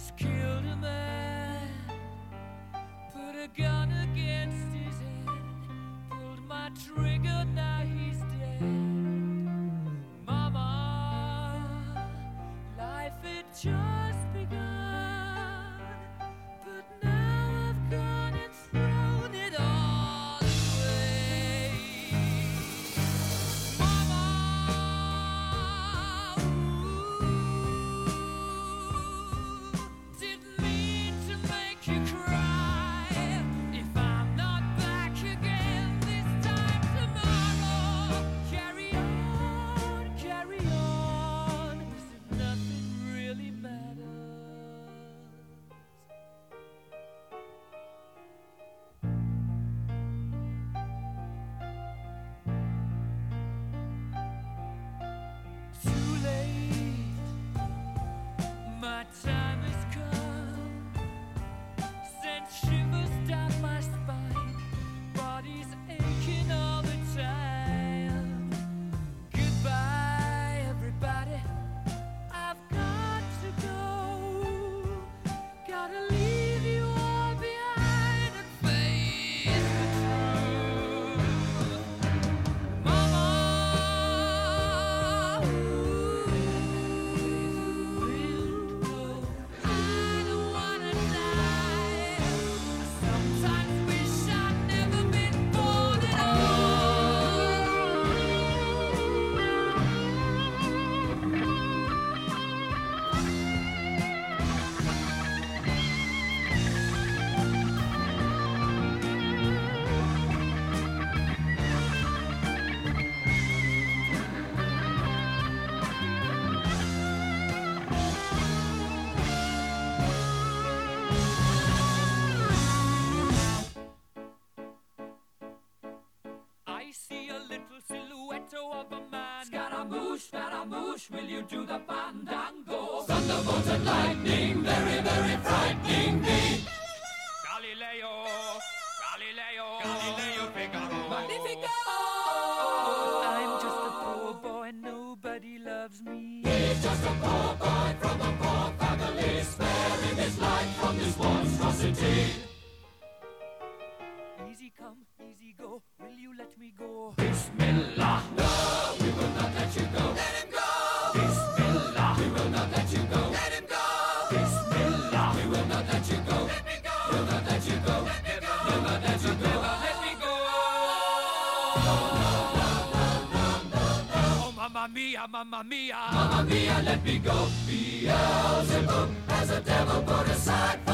just killed a man, put a gun against his head, pulled my trigger, now he's dead. Mama, life had just begun, but now I've gone and thrown it all away. Mama, didn't mean to make you cry. If I'm not back again this time tomorrow, carry on, carry on, as if nothing really matters. Too late, my time has come. Sent shivers down my spine, body's aching all the time. Goodbye, everybody, I've got to go. Gotta leave you all behind and face the truth. Mama, I don't wanna die. I sometimes wish I'd never been born at I see a little silhouette of a man. Scaramouche, will you do the fandango? Thunderbolt and lightning, very, very frightening me. Galileo, Figaro. Magnifico! I'm just a poor boy, nobody loves me. He's just a poor boy from a poor family, sparing his life from this monstrosity. Easy come, easy go, will you let me go? Bismillah, no, we will not let you go. Let him go. Bismillah, we will not let you go. Let him go. Bismillah, we will not let you go. Let me go. We'll not let you go. Let me go. We'll not let you go. Let me go. Oh, mamma mia, mamma mia. Mamma mia, let me go. Beelzebub has a devil put aside for